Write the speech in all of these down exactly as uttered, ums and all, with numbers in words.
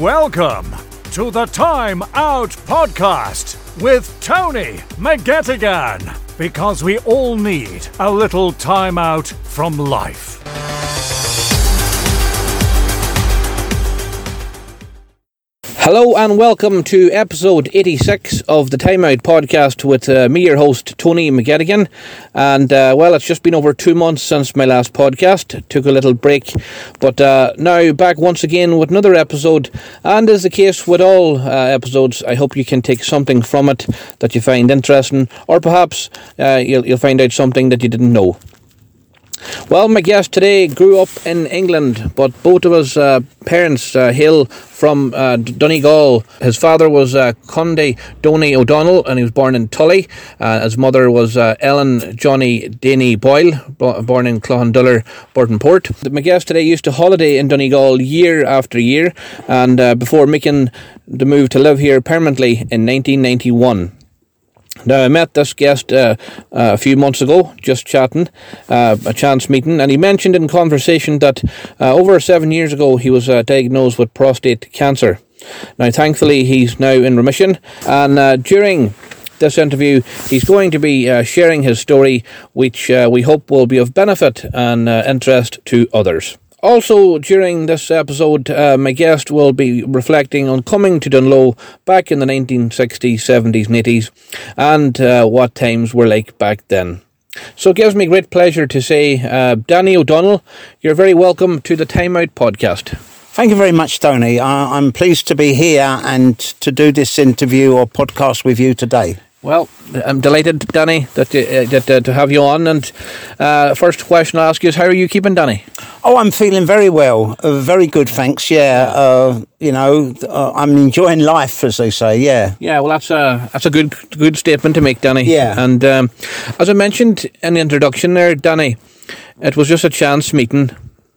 Welcome to the Time Out Podcast with Tony McGettigan, because we all need a little time out from life. Hello and welcome to episode eighty-six of the Time Out Podcast with uh, me, your host, Tony McGettigan. And, uh, well, it's just been over two months since my last podcast. Took a little break, but uh, now back once again with another episode. And as the case with all uh, episodes, I hope you can take something from it that you find interesting, or perhaps uh, you'll, you'll find out something that you didn't know. Well, my guest today grew up in England, but both of his uh, parents uh, hail from uh, Donegal. His father was uh, Conde Donny O'Donnell, and he was born in Tully. Uh, his mother was uh, Ellen Johnny Daney Boyle, b- born in Cloughandullar, Burtonport. My guest today used to holiday in Donegal year after year, and uh, before making the move to live here permanently in nineteen ninety-one. Now, I met this guest uh, uh, a few months ago, just chatting, uh, a chance meeting, and he mentioned in conversation that uh, over seven years ago he was uh, diagnosed with prostate cancer. Now, thankfully, he's now in remission, and uh, during this interview, he's going to be uh, sharing his story, which uh, we hope will be of benefit and uh, interest to others. Also, during this episode, uh, my guest will be reflecting on coming to Dunloe back in the nineteen sixties, seventies and eighties, and uh, what times were like back then. So it gives me great pleasure to say, uh, Danny O'Donnell, you're very welcome to the Time Out Podcast. Thank you very much, Tony. Uh, I'm pleased to be here and to do this interview or podcast with you today. Well, I'm delighted, Danny, that, uh, that uh, to have you on. And uh, first question I'll ask you is, how are you keeping, Danny? Oh, I'm feeling very well. Uh, very good, thanks. Yeah, uh, you know, uh, I'm enjoying life, as they say. Yeah. Yeah. Well, that's a that's a good good statement to make, Danny. Yeah. And um, as I mentioned in the introduction there, Danny, it was just a chance meeting.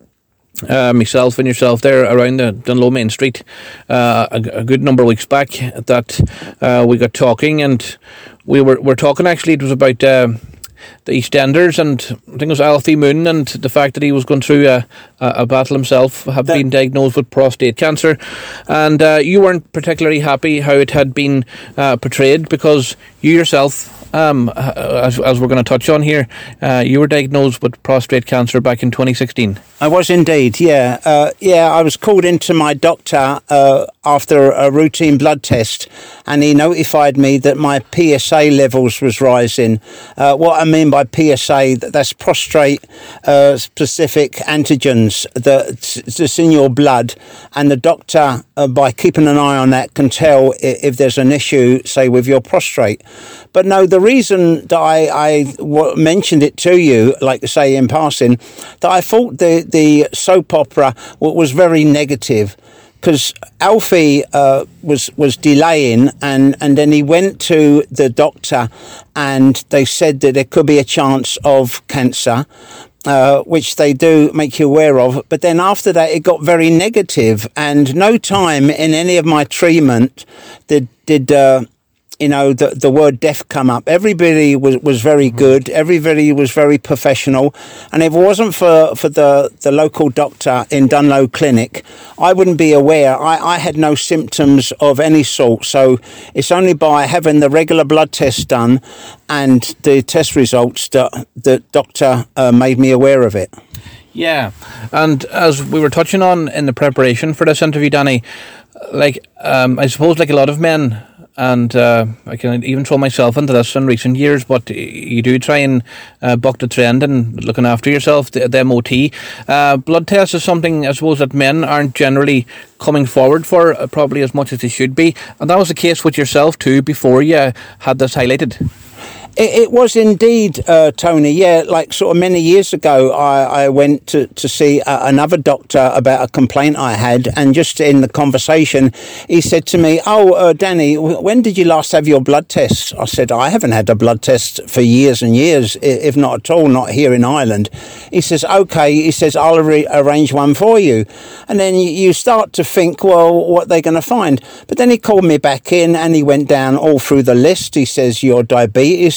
Uh, myself and yourself there around the Dunloe Main Street uh, a, a good number of weeks back that uh, we got talking, and we were, were talking actually, it was about uh, the EastEnders, and I think it was Alfie Moon, and the fact that he was going through a, a, a battle himself, had that, been diagnosed with prostate cancer, and uh, you weren't particularly happy how it had been uh, portrayed, because you yourself, um, as, as we're going to touch on here, uh, you were diagnosed with prostate cancer back in twenty sixteen. I was indeed, yeah. Uh, yeah, I was called into my doctor uh, after a routine blood test, and he notified me that my P S A levels was rising. Uh, what I mean by P S A, that's prostate uh, specific antigens that's in your blood, and the doctor, uh, by keeping an eye on that, can tell if there's an issue, say, with your prostate. But no, the reason that I, I w- mentioned it to you, like say in passing, that I thought the, the soap opera was very negative, because Alfie uh, was was delaying, and, and then he went to the doctor, and they said that there could be a chance of cancer, uh, which they do make you aware of. But then after that, it got very negative, and no time in any of my treatment did did. Uh, You know, the the word death come up. Everybody was, was very good. Everybody was very professional. And if it wasn't for, for the, the local doctor in Dunloe Clinic, I wouldn't be aware. I, I had no symptoms of any sort. So it's only by having the regular blood test done and the test results that the doctor uh, made me aware of it. Yeah. And as we were touching on in the preparation for this interview, Danny, like, um, I suppose like a lot of men, and uh, I can even throw myself into this in recent years, but you do try and uh, buck the trend and looking after yourself, the, the M O T. Uh, blood tests is something, I suppose, that men aren't generally coming forward for uh, probably as much as they should be. And that was the case with yourself too before you had this highlighted. It, it was indeed, uh, Tony. Yeah, like sort of many years ago, I, I went to, to see uh, another doctor about a complaint I had, and just in the conversation, he said to me, oh, uh, Danny, when did you last have your blood tests? I said, I haven't had a blood test for years and years, if not at all, not here in Ireland. He says, okay, he says, I'll re- arrange one for you. And then you, you start to think, well, what are they going to find? But then he called me back in, and he went down all through the list. He says, your diabetes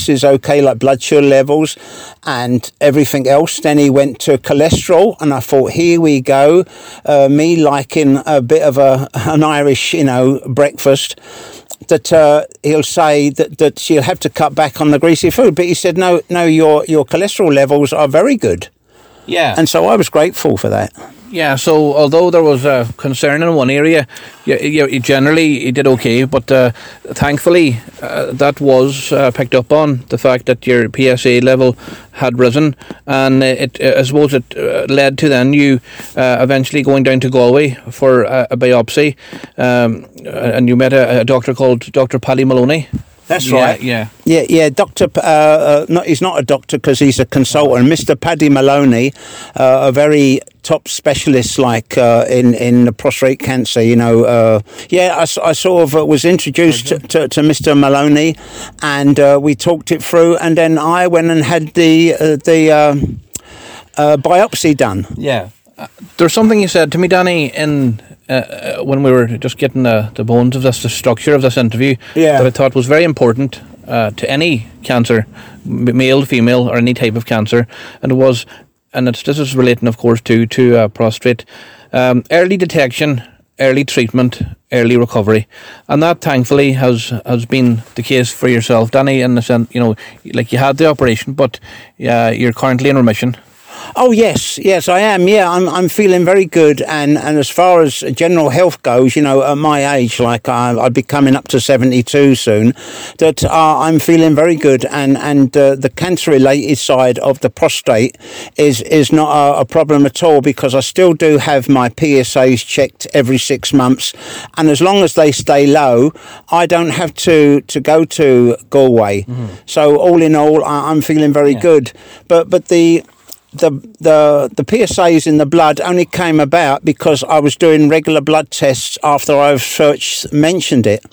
rest is okay, like blood sugar levels and everything else. Then he went to cholesterol, and I thought, here we go. Uh, me liking a bit of a an Irish, you know, breakfast. That uh, he'll say that, that she'll have to cut back on the greasy food, but he said, no, no, your your cholesterol levels are very good. Yeah. And so I was grateful for that. Yeah, so although there was a concern in one area, you, you, you generally you did okay, but uh, thankfully uh, that was uh, picked up on, the fact that your P S A level had risen, and it, uh, I suppose it uh, led to then you uh, eventually going down to Galway for a, a biopsy, um, and you met a, a doctor called Doctor Paddy Maloney. That's yeah, right. Yeah, yeah, yeah. Doctor, uh, uh, not he's not a doctor because he's a consultant. Mister Paddy Maloney, uh, a very top specialist, like uh, in in the prostate cancer. You know, uh, yeah. I, I sort of uh, was introduced to, to, to Mister Maloney, and uh, we talked it through, and then I went and had the uh, the uh, uh, biopsy done. Yeah. Uh, there's something you said to me, Danny, in uh, when we were just getting the, the bones of this, the structure of this interview, yeah. that I thought was very important uh, to any cancer, male, female, or any type of cancer, and it was, and it's, this is relating, of course, to to uh, prostate, um, early detection, early treatment, early recovery, and that thankfully has has been the case for yourself, Danny. In the sense, you know, like you had the operation, but uh, you're currently in remission. Oh yes, yes I am. Yeah, I'm. I'm feeling very good, and, and as far as general health goes, you know, at my age, like I, I'll be coming up to seventy-two soon, that uh, I'm feeling very good, and and uh, the cancer-related side of the prostate is is not a, a problem at all, because I still do have my P S As checked every six months, and as long as they stay low, I don't have to to go to Galway. Mm-hmm. So all in all, I, I'm feeling very yeah. good. But but the The the the P S As in the blood only came about because I was doing regular blood tests after I first mentioned it,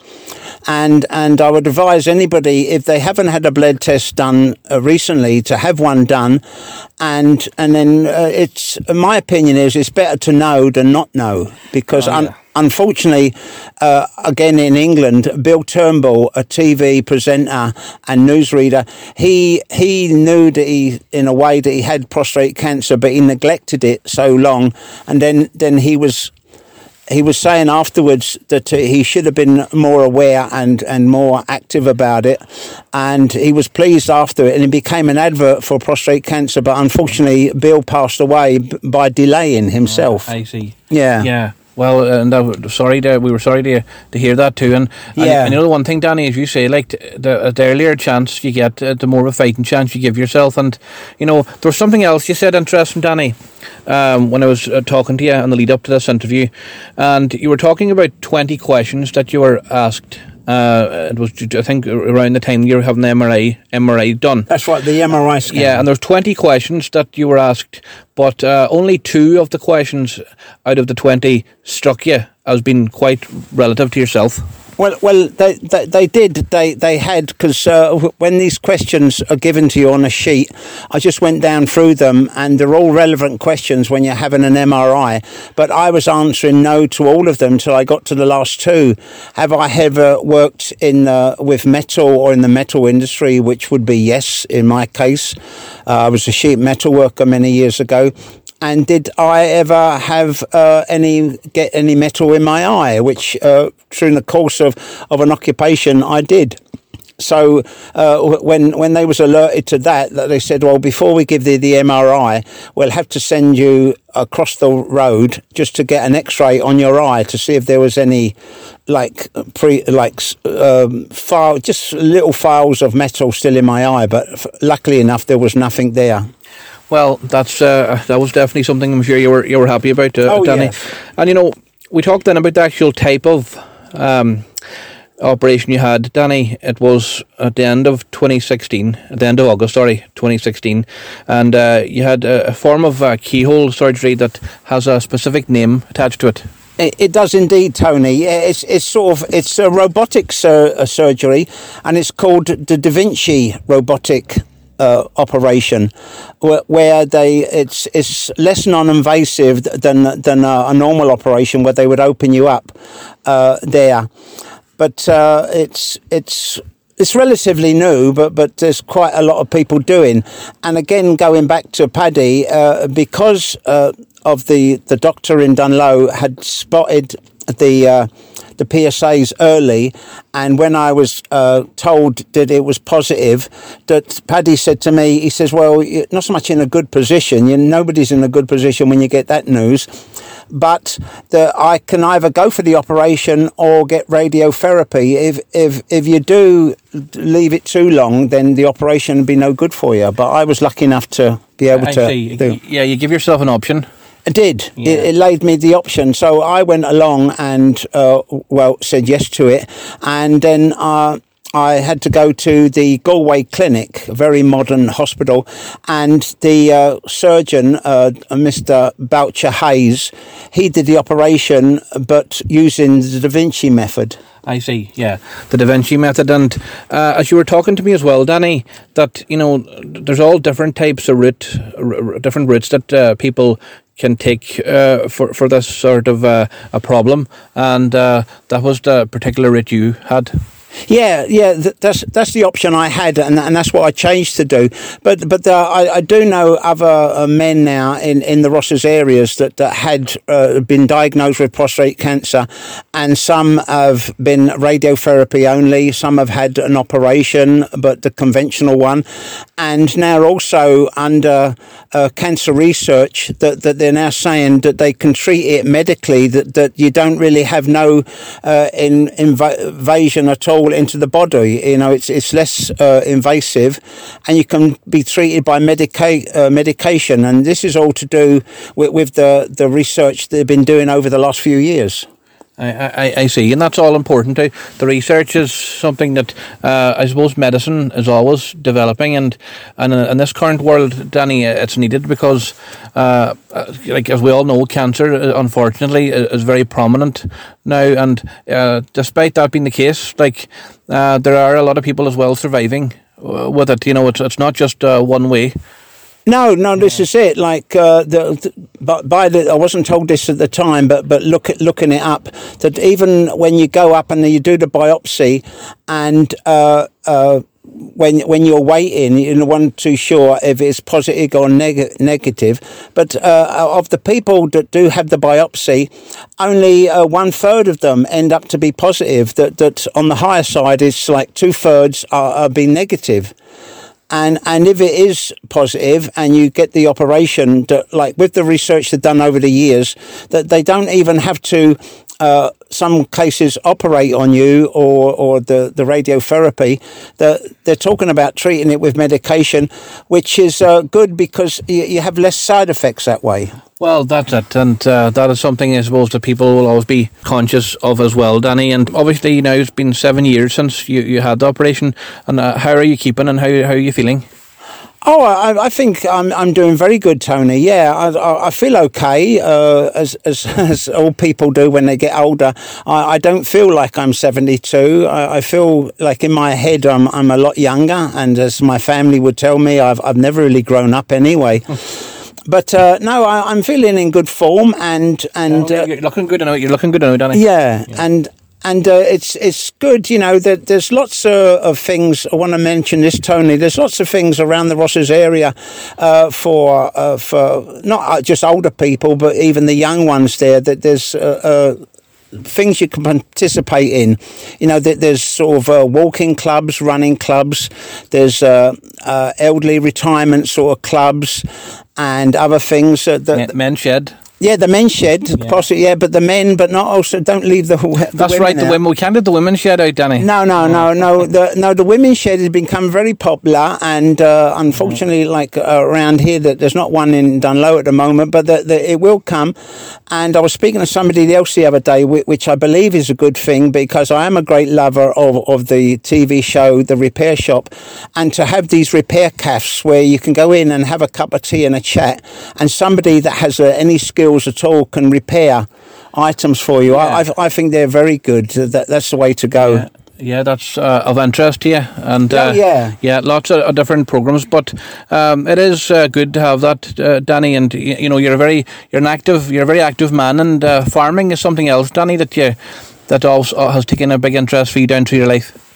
and and I would advise anybody, if they haven't had a blood test done uh, recently, to have one done, and and then uh, it's my opinion is it's better to know than not know, because oh, yeah. un- unfortunately, uh, again in England, Bill Turnbull, a T V presenter and newsreader, he he knew that he, in a way, that he had prostate cancer, but he neglected it so long, and then then he was he was saying afterwards that he should have been more aware and and more active about it, and he was pleased after it, and it became an advert for prostate cancer. But unfortunately, Bill passed away by delaying himself. Oh, I see. Yeah. Yeah. Well, and uh, sorry to, we were sorry to to hear that too. And, and yeah. and you know the one thing, Danny, as you say, like the, the earlier chance you get, uh, the more of a fighting chance you give yourself. And you know, there was something else you said interesting, Danny, um, when I was uh, talking to you on the lead up to this interview, and you were talking about twenty questions that you were asked. Uh, it was, I think, around the time you were having the M R I M R I done. That's right, the M R I scan. Yeah, and there's twenty questions that you were asked, but uh, only two of the questions out of the twenty struck you as being quite relative to yourself. Well, well, they they, they did. They they had, because uh, when these questions are given to you on a sheet, I just went down through them, and they're all relevant questions when you're having an M R I. But I was answering no to all of them till I got to the last two. Have I ever worked in uh, with metal or in the metal industry? Which would be yes in my case. Uh, I was a sheet metal worker many years ago. And did I ever have uh, any get any metal in my eye? Which, uh, through the course of, of an occupation, I did. So uh, when when they was alerted to that, that they said, well, before we give the, the M R I, we'll have to send you across the road just to get an X-ray on your eye to see if there was any, like pre like um, file, just little files of metal still in my eye. But f- luckily enough, there was nothing there. Well, that's uh, that was definitely something I'm sure you were you were happy about, uh, oh, Danny. Yes. And you know, we talked then about the actual type of um, operation you had, Danny. It was at the end of twenty sixteen, at the end of August, sorry, twenty sixteen, and uh, you had a, a form of uh, keyhole surgery that has a specific name attached to it. It, it does indeed, Tony. Yeah, it's it's sort of it's a robotic sur- a surgery, and it's called the Da Vinci robotic Uh, operation, where, where they it's it's less non-invasive than than a, a normal operation where they would open you up uh, there, but uh, it's it's it's relatively new, but but there's quite a lot of people doing. And again, going back to Paddy, uh, because uh, of the the doctor in Dunlow had spotted the uh, the P S As early, and when I was uh, told that it was positive, that Paddy said to me, he says, "Well, you're not so much in a good position. You nobody's in a good position when you get that news." But the, I can either go for the operation or get radiotherapy. If if if you do leave it too long, then the operation would be no good for you. But I was lucky enough to be able I to see. do. Yeah, you give yourself an option. I did. Yeah. It, it laid me the option. So I went along and, uh, well, said yes to it. And then uh, I had to go to the Galway Clinic, a very modern hospital. And the uh, surgeon, uh, Mister Boucher Hayes, he did the operation, but using the Da Vinci method. I see, yeah, the Da Vinci method. And uh, as you were talking to me as well, Danny, that, you know, there's all different types of route, r- different routes that uh, people can take uh, for, for this sort of uh, a problem. And uh, that was the particular route you had. Yeah, yeah, th- that's that's the option I had, and and that's what I changed to do. But but uh, I, I do know other uh, men now in, in the Rosses areas that, that had uh, been diagnosed with prostate cancer, and some have been radiotherapy only, some have had an operation, but the conventional one, and now also under uh, cancer research that, that they're now saying that they can treat it medically, that, that you don't really have no uh, in, inv- invasion at all into the body. You know, it's it's less uh, invasive, and you can be treated by medica- uh, medication. And this is all to do with, with the, the research they've been doing over the last few years. I, I, I see, and that's all important too. The research is something that uh, I suppose medicine is always developing, and and in this current world, Danny, it's needed because, uh, like as we all know, cancer unfortunately is very prominent now, and uh, despite that being the case, like uh, there are a lot of people as well surviving with it. You know, it's it's not just uh, one way. No, no, this is it. Like, uh, the, the, but by the, I wasn't told this at the time, but but look at looking it up, that even when you go up and you do the biopsy, and uh, uh, when when you're waiting, you're not too sure if it's positive or neg- negative. But uh, of the people that do have the biopsy, only uh, one third of them end up to be positive. That that on the higher side is like two thirds are, are being negative. And and if it is positive and you get the operation, that, like with the research they've done over the years, that they don't even have to, uh, some cases, operate on you or, or the, the radiotherapy. That they're talking about treating it with medication, which is uh, good because you, you have less side effects that way. Well, that's it, and uh, that is something I suppose that people will always be conscious of as well, Danny. And obviously now it's been seven years since you, you had the operation, and uh, how are you keeping, and how how are you feeling? Oh, I, I think I'm I'm doing very good, Tony. Yeah, I I feel okay, uh, as as as all people do when they get older. I, I don't feel like I'm seventy-two. I, I feel like in my head I'm I'm a lot younger, and as my family would tell me, I've I've never really grown up anyway. But uh, no, I, I'm feeling in good form, and and uh, you're looking good now. You're looking good now, Danny. Yeah, yeah. and. And uh, it's it's good, you know, that there's lots uh, of things. I want to mention this, Tony. There's lots of things around the Rosses area uh, for uh, for not just older people, but even the young ones there. That there's uh, uh, things you can participate in. You know, that there's sort of uh, walking clubs, running clubs. There's uh, uh, elderly retirement sort of clubs and other things. Uh, that, Men's Shed. Yeah, the men's shed, yeah. possibly, yeah, but the men, but not also, don't leave the, the That's women right, the out. women, we can't leave the women's shed out, Danny. No, no, no, no, the, no, the women's shed has become very popular, and uh, unfortunately, mm. like uh, around here, that there's not one in Dunlow at the moment, but the, the, it will come. And I was speaking to somebody else the other day, which I believe is a good thing, because I am a great lover of, of the T V show, The Repair Shop, and to have these repair cafes where you can go in and have a cup of tea and a chat, and somebody that has uh, any skills at all can repair items for you. Yeah. I, I think they're very good. That, that's the way to go. Yeah. Yeah, that's uh, of interest to you, and uh, oh, yeah, yeah, lots of, of different programs. But um, it is uh, good to have that, uh, Danny. And you, you know, you're a very, you're an active, you're a very active man, and uh, farming is something else, Danny, that you that also has taken a big interest for you down through your life.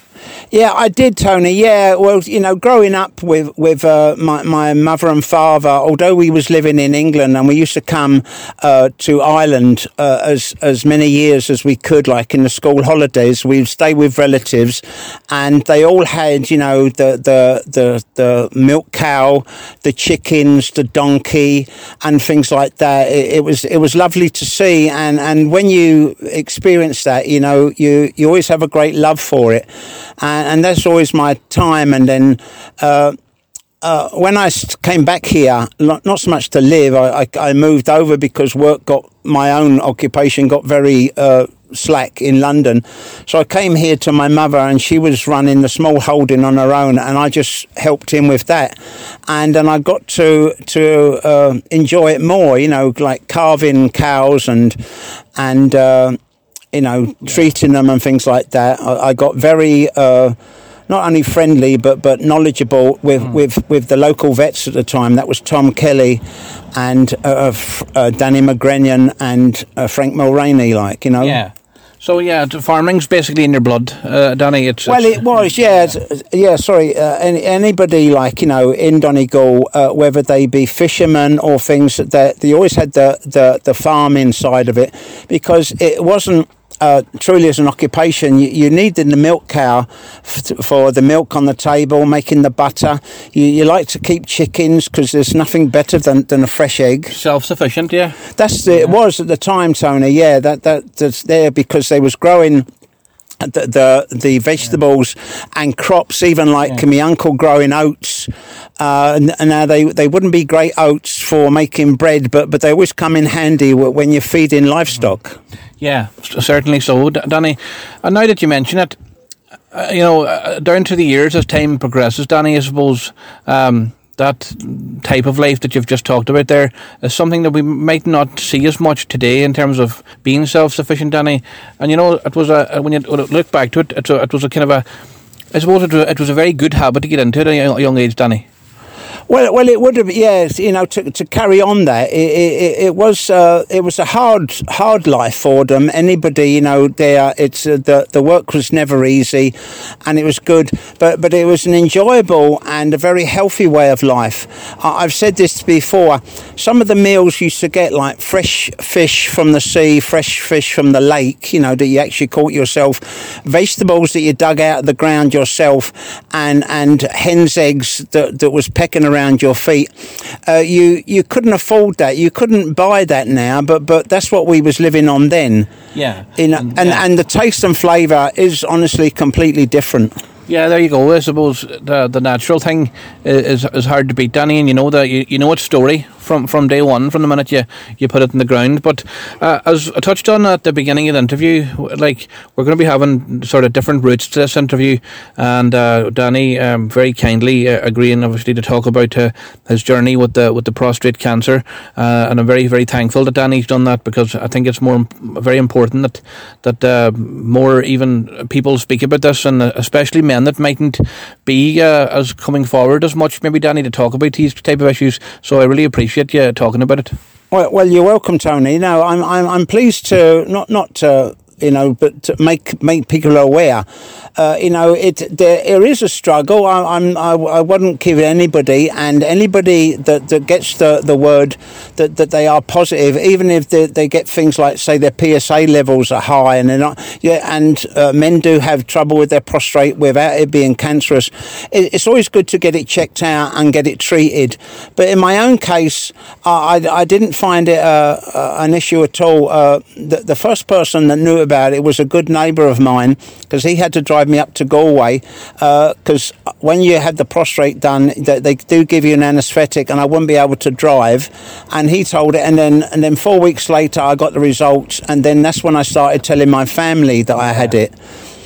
Yeah, I did, Tony. Yeah, well, you know, growing up with with uh, my my mother and father, although we was living in England and we used to come uh, to Ireland uh, as as many years as we could, like in the school holidays, we'd stay with relatives, and they all had, you know, the the the the milk cow, the chickens, the donkey, and things like that. It, it was it was lovely to see, and and when you experience that, you know, you you always have a great love for it. And, and that's always my time. And then uh, uh, when I came back here, not, not so much to live, I, I, I moved over because work got, my own occupation got very uh, slack in London. So I came here to my mother, and she was running the small holding on her own, and I just helped in with that. And then I got to to uh, enjoy it more, you know, like carving cows and and. Uh, you know, treating them and things like that. I, I got very, uh, not only friendly, but but knowledgeable with, mm. with, with the local vets at the time. That was Tom Kelly and uh, uh, Danny McGrenion and uh, Frank Mulroney, like, you know. Yeah. So, yeah, farming's basically in your blood, uh, Danny. It's, well, it's, it was, yeah. It's, yeah, sorry. Uh, any, anybody, like, you know, in Donegal, uh, whether they be fishermen or things, that they always had the, the, the farming side of it, because it wasn't, Uh, truly as an occupation, you, you needed the milk cow f- for the milk on the table, making the butter. You, you like to keep chickens because there's nothing better than, than a fresh egg. Self-sufficient, yeah. That's the, yeah. It was at the time, Tony. Yeah, that that that's there because they was growing the the, the vegetables yeah. and crops. Even like yeah. my uncle growing oats. Uh, and, and now they they wouldn't be great oats for making bread, but but they always come in handy when you're feeding livestock. Mm. Yeah, certainly so, Danny. And now that you mention it, uh, you know, uh, down to the years as time progresses, Danny, I suppose um, that type of life that you've just talked about there is something that we might not see as much today in terms of being self-sufficient, Danny. And you know, it was a when you look back to it, it's a, it was a kind of a, I suppose it was, it was a very good habit to get into at a young age, Danny. Well, well, it would have, yes. You know, to to carry on that, it it, it was uh, it was a hard hard life for them. Anybody, you know, there, it's uh, the the work was never easy, and it was good, but but it was an enjoyable and a very healthy way of life. I've said this before. Some of the meals you used to get, like fresh fish from the sea, fresh fish from the lake, you know, that you actually caught yourself, vegetables that you dug out of the ground yourself, and and hen's eggs that that was pecking around. around your feet. Uh, you you couldn't afford that. You couldn't buy that now, but but that's what we was living on then. Yeah. In, and, and, yeah. and the taste and flavour is honestly completely different. Yeah, there you go. I suppose the the natural thing is is hard to beat, Danny, and you know that you, you know its story from, from day one, from the minute you, you put it in the ground. But uh, as I touched on at the beginning of the interview, like we're going to be having sort of different routes to this interview, and uh, Danny um, very kindly uh, agreeing, obviously, to talk about uh, his journey with the with the prostate cancer, uh, and I'm very very thankful that Danny's done that, because I think it's more very important that that uh, more even people speak about this, and especially men that mightn't be uh, as coming forward as much, maybe, Danny, to talk about these type of issues. So I really appreciate you talking about it. Well, well, you're welcome, Tony. No, I'm I'm I'm pleased to not not to, you know, but to make make people aware. Uh, you know, it there, there is a struggle. I, I'm I, I wouldn't give anybody, and anybody that, that gets the, the word that, that they are positive, even if they, they get things like, say, their P S A levels are high, and they're not. Yeah, and uh, men do have trouble with their prostate without it being cancerous. It, it's always good to get it checked out and get it treated. But in my own case, I I, I didn't find it uh, uh, an issue at all. Uh, the, the first person that knew about it was a good neighbour of mine, because he had to drive me up to Galway, because uh, when you had the prostate done, they, they do give you an anaesthetic, and I wouldn't be able to drive. And he told it, and then and then four weeks later I got the results, and then that's when I started telling my family that I had it.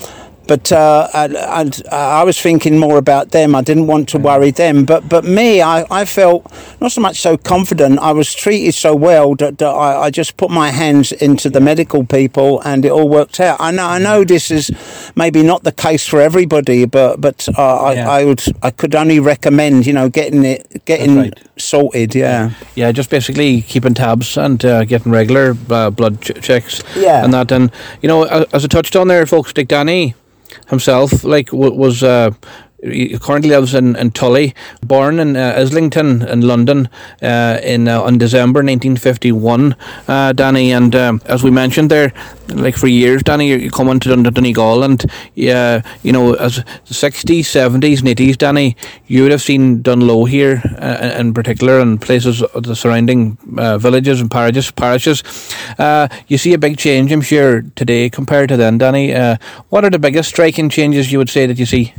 But uh, I, I, I was thinking more about them. I didn't want to worry them. But but me, I, I felt not so much so confident. I was treated so well that, that I, I just put my hands into the medical people, and it all worked out. I know I know this is maybe not the case for everybody, but but uh, yeah. I, I would I could only recommend, you know, getting it getting right. sorted. Yeah, yeah, just basically keeping tabs and uh, getting regular uh, blood ch- checks. Yeah, and that, and you know, as I touched on there, folks, like Danny. himself, like, w- was. Uh, He currently lives in, in Tully, born in uh, Islington in London uh, in uh, on December nineteen fifty-one, uh, Danny, and um, as we mentioned there, like for years, Danny, you come into Dun- Donegal, and yeah, you know, as the sixties, seventies and eighties, Danny, you would have seen Dunlow here uh, in particular, and places, the surrounding uh, villages and parishes. parishes. Uh, you see a big change, I'm sure, today compared to then, Danny. Uh, what are the biggest striking changes you would say that you see?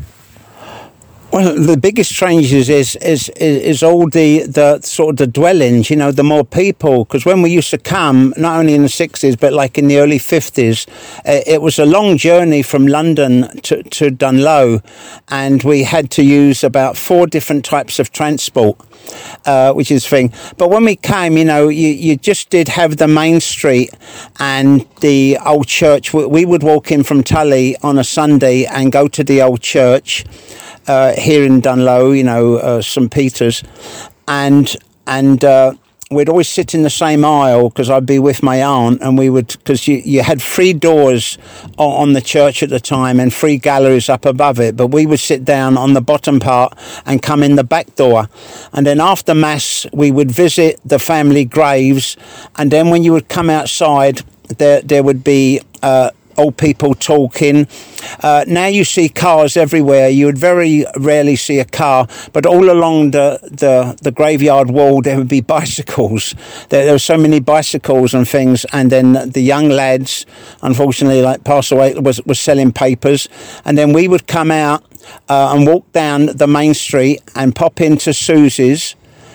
Well, the biggest changes is is is all the the sort of the dwellings. You know, the more people. Because when we used to come, not only in the sixties but like in the early fifties, uh, it was a long journey from London to to Dunlow, and we had to use about four different types of transport. Uh, which is the thing. But when we came, you know, you, you just did have the main street and the old church. We, we would walk in from Tully on a Sunday and go to the old church uh, here in Dunlow, you know, uh, St Peter's, and and uh, we'd always sit in the same aisle because I'd be with my aunt, and we would, because you, you had three doors on, on the church at the time and three galleries up above it, but we would sit down on the bottom part and come in the back door. And then after Mass, we would visit the family graves, and then when you would come outside, there there would be uh, old people talking. Uh, now you see cars everywhere. You would very rarely see a car, but all along the, the, the graveyard wall there would be bicycles. There, there were so many bicycles and things, and then the young lads, unfortunately, like passed away, was, was selling papers, and then we would come out uh, and walk down the main street and pop into Susie's,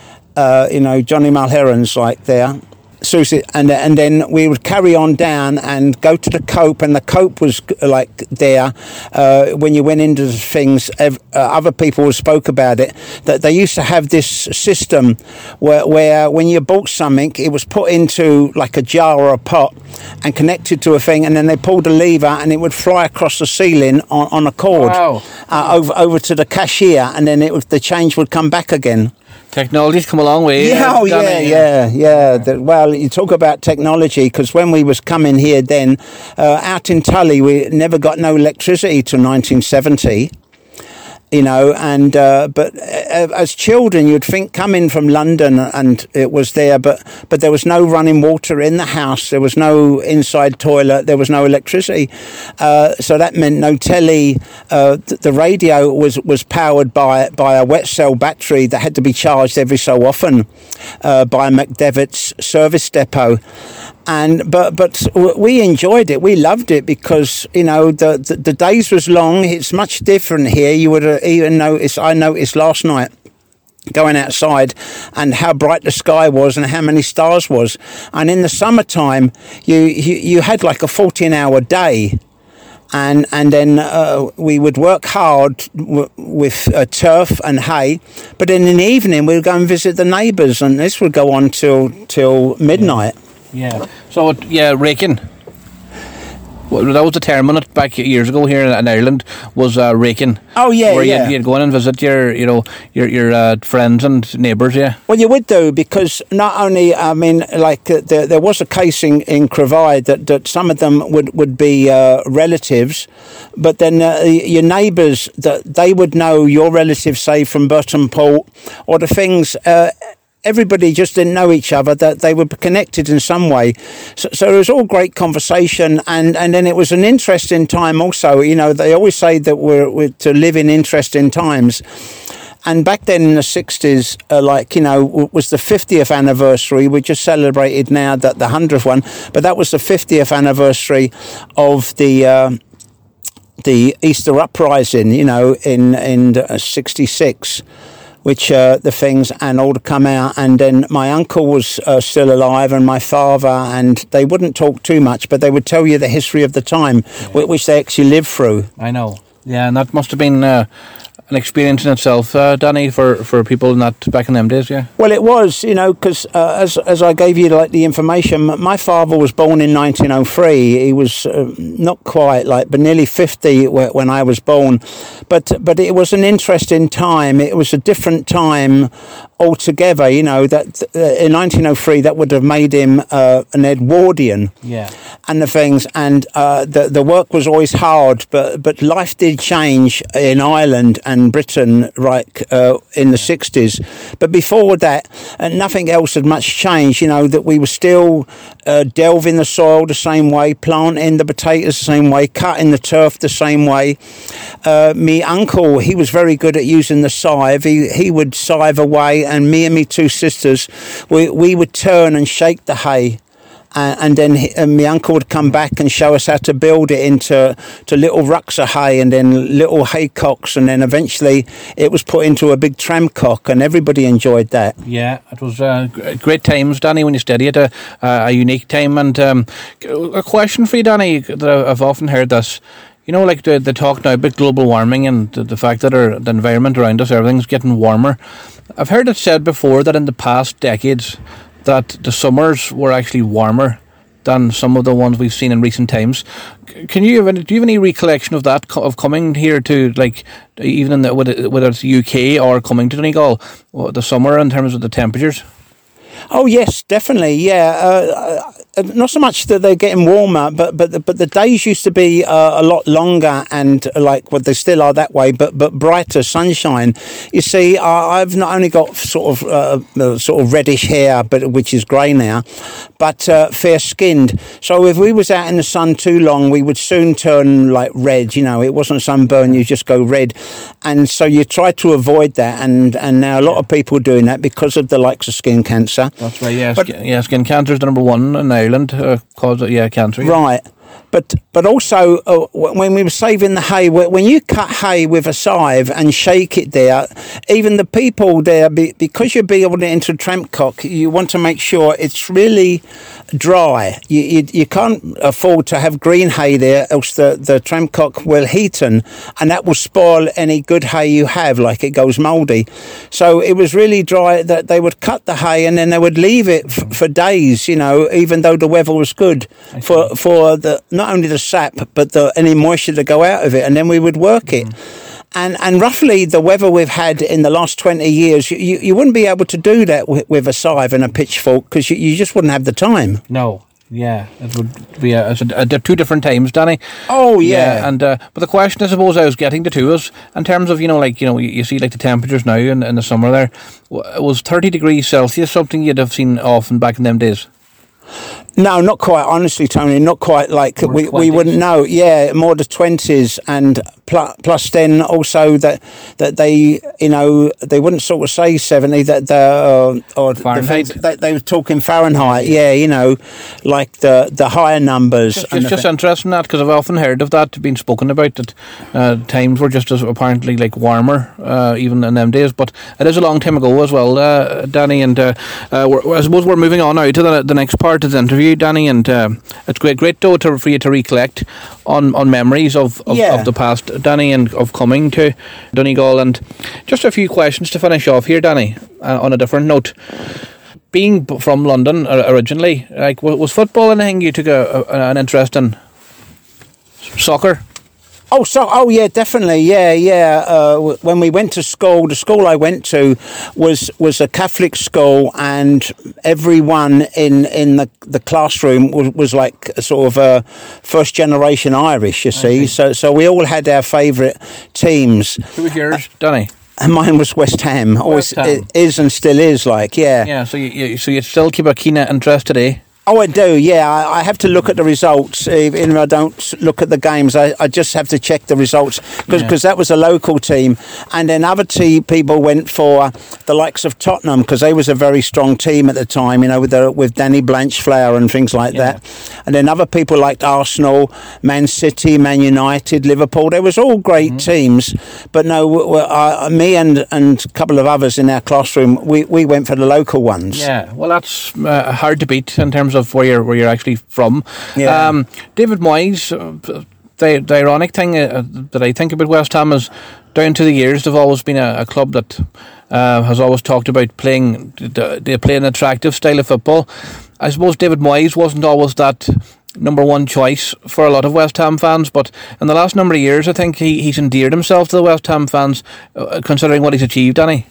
uh, you know, Johnny Mulheron's like there, Susie, and and then we would carry on down and go to the Cope, and the Cope was like there. Uh, when you went into the things, uh, other people spoke about it, that they used to have this system where, where when you bought something, it was put into like a jar or a pot and connected to a thing, and then they pulled a lever and it would fly across the ceiling on, on a cord. Wow. uh, over over to the cashier, and then it was, the change would come back again. Technology's come a long way. Yeah, oh, yeah, yeah, yeah. The, well, you talk about technology, because when we was coming here then, uh, out in Tully, we never got no electricity till nineteen seventy. You know, and uh, but uh, as children, you'd think coming from London and it was there, but but there was no running water in the house. There was no inside toilet. There was no electricity. Uh, so that meant no telly. Uh, th- the radio was, was powered by by a wet cell battery that had to be charged every so often uh, by McDevitt's service depot. And but but we enjoyed it. We loved it because, you know, the, the the days was long. It's much different here. You would even notice. I noticed last night going outside and how bright the sky was and how many stars was. And in the summertime, you you, you had like a fourteen hour day. And and then uh, we would work hard w- with uh, turf and hay, but then in the evening we'd go and visit the neighbours, and this would go on till till midnight. Yeah. So, yeah, raking. Well, that was the term on it back years ago here in Ireland, was uh, raking. Oh, yeah, where yeah. Where you'd, you'd go in and visit your, you know, your your uh, friends and neighbours, yeah. Well, you would do, because not only, I mean, like, uh, there, there was a case in, in Crevide that, that some of them would, would be uh, relatives, but then uh, your neighbours, that they would know your relatives, say, from Burton Port, or the things... Uh, everybody just didn't know each other, that they were connected in some way. So, so it was all great conversation, and, and then it was an interesting time also. You know, they always say that we're, we're to live in interesting times. And back then in the sixties, uh, like, you know, was the fiftieth anniversary. We just celebrated now that the hundredth one, but that was the fiftieth anniversary of the... Uh, the Easter Uprising, you know, in, in uh, sixty-six. Which uh, the things and all to come out, and then my uncle was uh, still alive, and my father, and they wouldn't talk too much, but they would tell you the history of the time, yeah. which they actually lived through. I know, yeah, and that must have been uh, an experience in itself, uh, Danny, for, for people in that back in them days, yeah. Well, it was, you know, because uh, as as I gave you like the information, my father was born in nineteen oh three. He was uh, not quite like, but nearly fifty when I was born. But but it was an interesting time. It was a different time altogether. You know that uh, in nineteen oh three that would have made him uh, an Edwardian. Yeah. And the things, and uh, the the work was always hard, but but life did change in Ireland and Britain, right, uh, in the sixties. But before that, uh, nothing else had much changed. You know that we were still uh, delving the soil the same way, planting the potatoes the same way, cutting the turf the same way. Uh, me uncle, he was very good at using the scythe. He he would scythe away, and me and me two sisters, we we would turn and shake the hay. Uh, and then he, uh, my uncle would come back and show us how to build it into to little rucks of hay and then little haycocks, and then eventually it was put into a big tramcock, and everybody enjoyed that. Yeah, it was uh, great times, Danny, when you study it, a, a unique time. And um, a question for you, Danny, that I've often heard this. You know, like the, the talk now about global warming and the, the fact that our, the environment around us, everything's getting warmer. I've heard it said before that in the past decades that the summers were actually warmer than some of the ones we've seen in recent times. Can you have any, do you have any recollection of that, of coming here to, like, even in the, whether it's U K or coming to Donegal, the summer in terms of the temperatures? Oh yes, definitely. Yeah, uh, uh, not so much that they're getting warmer, but but the, but the days used to be uh, a lot longer and uh, like well, they still are that way, but but brighter sunshine. You see, uh, I've not only got sort of uh, sort of reddish hair, but which is grey now, but uh, fair skinned. So if we was out in the sun too long, we would soon turn like red. You know, it wasn't sunburn; you just go red, and so you try to avoid that. And and now a lot of people are doing that because of the likes of skin cancer. That's right, yeah. But, skin, yeah, skin cancer is the number one in Ireland, uh, cause of, yeah, cancer. Yeah. Right. But but also, uh, when we were saving the hay, when you cut hay with a scythe and shake it there, even the people there, because you're building it into a tramcock, you want to make sure it's really dry. You, you you can't afford to have green hay there, else the, the tramcock will heaten, and that will spoil any good hay you have, like it goes mouldy. So it was really dry that they would cut the hay and then they would leave it f- for days, you know, even though the weather was good, for for the not only the sap but the any moisture to go out of it, and then we would work it. Mm. And and roughly the weather we've had in the last twenty years, you, you wouldn't be able to do that with, with a scythe and a pitchfork because you, you just wouldn't have the time. No. Yeah, it would be a, a, a, two different times, Danny. Oh yeah, yeah and uh, but the question I suppose I was getting to too is in terms of you know like you know you, you see like the temperatures now in, in the summer there, was thirty degrees Celsius something you'd have seen often back in them days? No, not quite. Honestly, Tony, not quite. Like we, we wouldn't know. Yeah, more the twenties, and plus, plus then also that that they you know they wouldn't sort of say seventy that the uh, or Fahrenheit. The, they, they were talking Fahrenheit. Yeah, you know, like the the higher numbers. It's just, just interesting that because I've often heard of that being spoken about that uh, times were just as apparently like warmer uh, even in them days. But it is a long time ago as well, uh, Danny. And uh, uh, we're, I suppose we're moving on now to the the next part of the interview. Danny, and uh, it's great, great though to, for you to recollect on, on memories of, of, yeah. of the past, Danny, and of coming to Donegal. And just a few questions to finish off here, Danny. Uh, on a different note, being from London originally, like was football anything you took a, a, an interest in? Soccer. Oh, so oh yeah, definitely, yeah, yeah. Uh, when we went to school, the school I went to was was a Catholic school, and everyone in in the, the classroom was, was like a sort of a first generation Irish. You see, okay. so so we all had our favourite teams. Who was yours, Danny? And mine was West Ham. Always West Ham. It is and still is. Like, yeah, yeah. So you, you so you still keep a keen interest today. Oh, I do, yeah. I, I have to look at the results. Even if I don't look at the games, I, I just have to check the results because yeah. that was a local team. And then other te- people went for the likes of Tottenham because they was a very strong team at the time, you know, with the, with Danny Blanchflower and things like yeah. that. And then other people liked Arsenal, Man City, Man United, Liverpool. They was all great mm-hmm. teams. But no, well, uh, me and, and a couple of others in our classroom, we, we went for the local ones. Yeah, well, that's uh, hard to beat in terms of where you're where you're actually from. Yeah. Um, David Moyes, uh, the, the ironic thing uh, that I think about West Ham is down to the years they've always been a, a club that uh, has always talked about playing they play an attractive style of football. I suppose David Moyes wasn't always that number one choice for a lot of West Ham fans, but in the last number of years I think he, he's endeared himself to the West Ham fans uh, considering what he's achieved, Danny.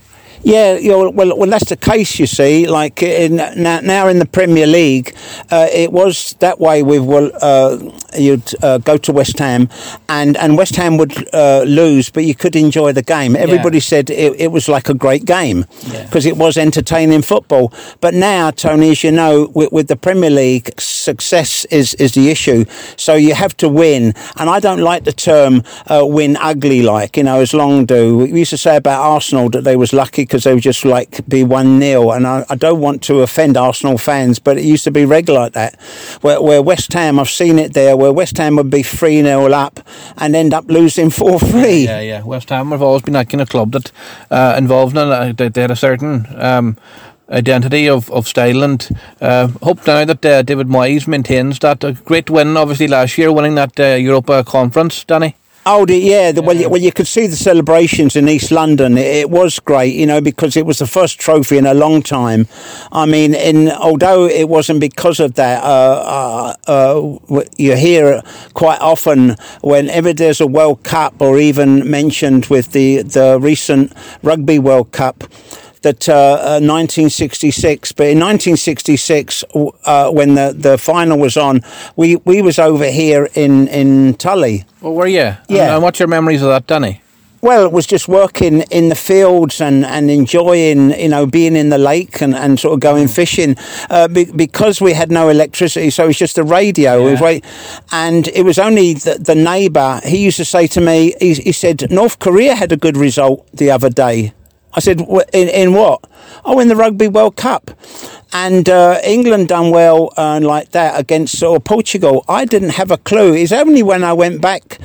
Yeah, you know, well, well, that's the case. You see, like in, now, now in the Premier League, uh, it was that way. With well, uh, you'd uh, go to West Ham, and, and West Ham would uh, lose, but you could enjoy the game. Everybody yeah. said it, it was like a great game because yeah. it was entertaining football. But now, Tony, as you know, with, with the Premier League, success is is the issue. So you have to win, and I don't like the term uh, "win ugly." Like you know, as Long do. We used to say about Arsenal that they was lucky because they would just like be one nil, and I, I don't want to offend Arsenal fans, but it used to be regular like that. Where, where West Ham, I've seen it there, where West Ham would be three nil up and end up losing four three. Yeah, yeah. West Ham have always been that kind of club that uh, involved in uh, they, they had a certain um, identity of, of style, and uh, hope now that uh, David Moyes maintains that. A great win, obviously, last year, winning that uh, Europa Conference, Danny. Oh, the, yeah. The, well, you, well, you could see the celebrations in East London. It, it was great, you know, because it was the first trophy in a long time. I mean, in although it wasn't because of that, uh, uh, uh, you hear quite often whenever there's a World Cup, or even mentioned with the, the recent Rugby World Cup, that uh, uh, nineteen sixty-six, but in nineteen sixty-six, uh, when the, the final was on, we, we was over here in, in Tully. Well, were you? Yeah. And, and what's your memories of that, Danny? Well, it was just working in the fields and, and enjoying, you know, being in the lake and, and sort of going fishing uh, be, because we had no electricity. So it was just a radio. Yeah. It was right, and it was only the, the neighbour. He used to say to me, he, he said, North Korea had a good result the other day. I said, in, in what? Oh, in the Rugby World Cup. And uh, England done well uh, like that against sort of Portugal. I didn't have a clue. It's only when I went back